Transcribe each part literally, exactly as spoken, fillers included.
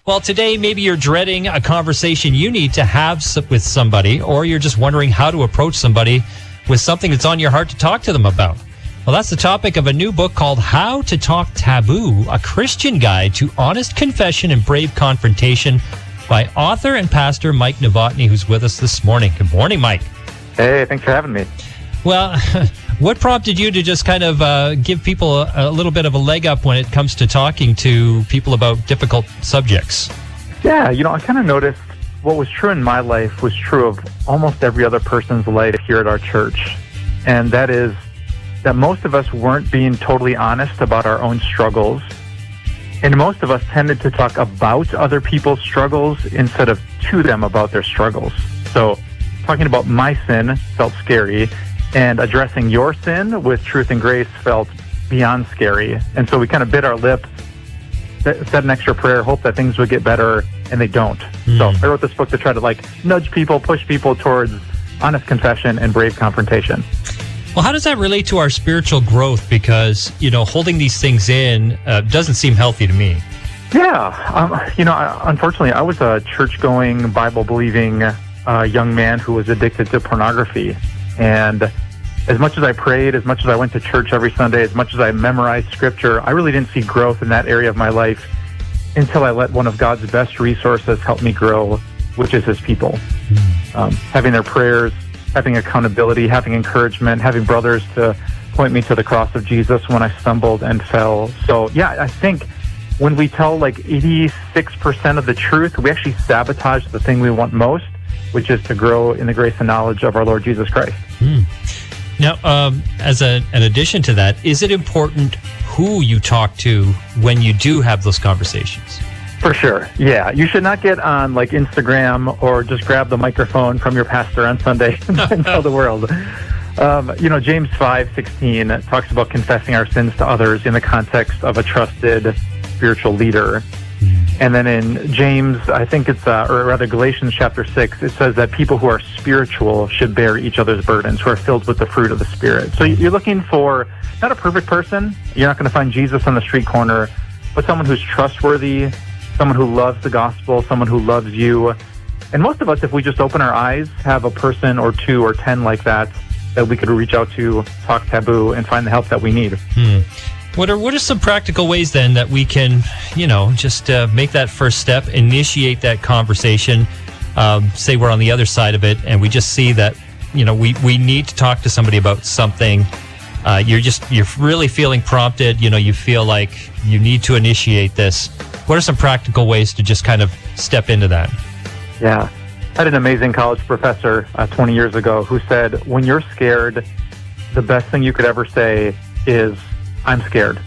Well, today maybe you're dreading a conversation you need to have s- with somebody, or you're just wondering how to approach somebody with something that's on your heart to talk to them about. Well, that's the topic of a new book called How to Talk Taboo, a Christian Guide to Honest Confession and Brave Confrontation by author and pastor Mike Novotny, who's with us this morning. Good morning, Mike. Hey, thanks for having me. Well, what prompted you to just kind of uh, give people a, a little bit of a leg up when it comes to talking to people about difficult subjects? Yeah, you know, I kind of noticed what was true in my life was true of almost every other person's life here at our church. And that is that most of us weren't being totally honest about our own struggles. And most of us tended to talk about other people's struggles instead of to them about their struggles. So talking about my sin felt scary, and addressing your sin with truth and grace felt beyond scary. And so we kind of bit our lip, said an extra prayer, hope that things would get better, and they don't. Mm. So I wrote this book to try to like nudge people, push people towards honest confession and brave confrontation. Well, how does that relate to our spiritual growth? Because, you know, holding these things in uh, doesn't seem healthy to me. Yeah. Um, you know, I, unfortunately, I was a church-going, Bible-believing uh, young man who was addicted to pornography. And as much as I prayed, as much as I went to church every Sunday, as much as I memorized scripture, I really didn't see growth in that area of my life until I let one of God's best resources help me grow, which is his people. Mm. Um, having their prayers, having accountability, having encouragement, having brothers to point me to the cross of Jesus when I stumbled and fell. So, yeah, I think when we tell like eighty-six percent of the truth, we actually sabotage the thing we want most, which is to grow in the grace and knowledge of our Lord Jesus Christ. Mm. Now, um, as a, an addition to that, is it important who you talk to when you do have those conversations? For sure, yeah. You should not get on like Instagram or just grab the microphone from your pastor on Sunday and tell the world. Um, you know, James five sixteen talks about confessing our sins to others in the context of a trusted spiritual leader. And then in James, I think it's, uh, or rather Galatians chapter six, it says that people who are spiritual should bear each other's burdens, who are filled with the fruit of the Spirit. So you're looking for not a perfect person. You're not going to find Jesus on the street corner, but someone who's trustworthy, someone who loves the gospel, someone who loves you. And most of us, if we just open our eyes, have a person or two or ten like that, that we could reach out to, talk taboo, and find the help that we need. Hmm. What are what are some practical ways then that we can, you know, just uh, make that first step, initiate that conversation, um, say we're on the other side of it, and we just see that, you know, we, we need to talk to somebody about something. Uh, you're just, you're really feeling prompted, you know, you feel like you need to initiate this. What are some practical ways to just kind of step into that? Yeah. I had an amazing college professor uh, twenty years ago who said, when you're scared, the best thing you could ever say is, I'm scared.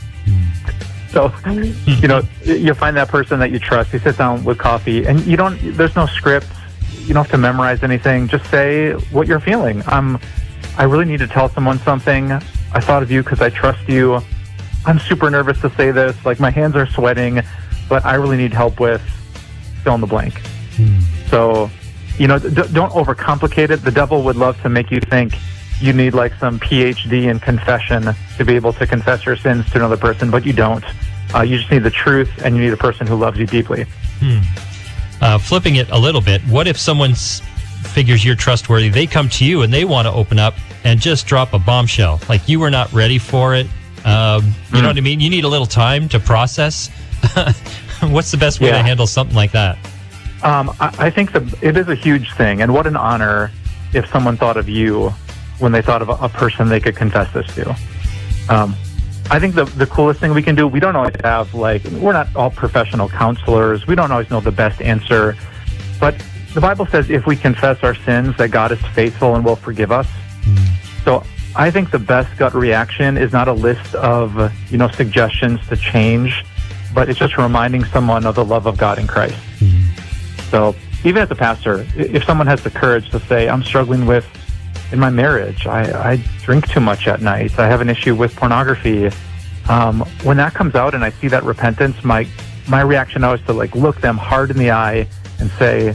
So, you know, you find that person that you trust, you sit down with coffee, and you don't, there's no script, you don't have to memorize anything, just say what you're feeling. I'm, I really need to tell someone something. I thought of you because I trust you. I'm super nervous to say this, like my hands are sweating, but I really need help with fill in the blank. Hmm. So, you know, d- don't overcomplicate it. The devil would love to make you think you need like some P H D in confession to be able to confess your sins to another person, but you don't. Uh, you just need the truth, and you need a person who loves you deeply. Hmm. Uh, flipping it a little bit, what if someone figures you're trustworthy, they come to you and they want to open up and just drop a bombshell, like you were not ready for it? Um, you mm. know what I mean? You need a little time to process. What's the best way yeah. to handle something like that? Um, I, I think the, it is a huge thing, and what an honor if someone thought of you when they thought of a, a person they could confess this to. Um, I think the the coolest thing we can do, we don't always have, like, we're not all professional counselors. We don't always know the best answer. But the Bible says if we confess our sins, that God is faithful and will forgive us. Mm. So I think the best gut reaction is not a list of, you know, suggestions to change, but it's just reminding someone of the love of God in Christ. Mm. So even as a pastor, if someone has the courage to say, I'm struggling with, in my marriage, I, I drink too much at night, I have an issue with pornography. Um, when that comes out and I see that repentance, my my reaction now is to like look them hard in the eye and say,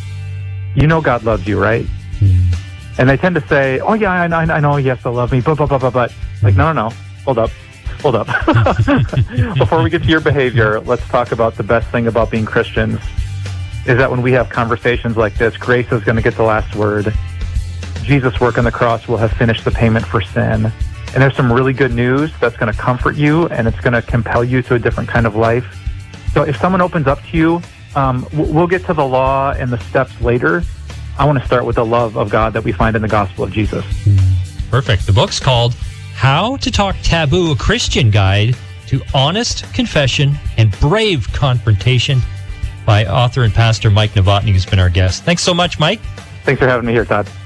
you know God loves you, right? Mm-hmm. And they tend to say, oh yeah, I know, I know, yes, they'll love me, but, but, but, but, but. Like, no, no, no, hold up. hold up. Before we get to your behavior, let's talk about the best thing about being Christians is that when we have conversations like this, grace is going to get the last word. Jesus' work on the cross will have finished the payment for sin. And there's some really good news that's going to comfort you, and it's going to compel you to a different kind of life. So if someone opens up to you, um, we'll get to the law and the steps later. I want to start with the love of God that we find in the gospel of Jesus. Perfect. The book's called How to Talk Taboo, a Christian Guide to Honest Confession and Brave Confrontation, by author and pastor Mike Novotny, who's been our guest. Thanks so much, Mike. Thanks for having me here, Todd.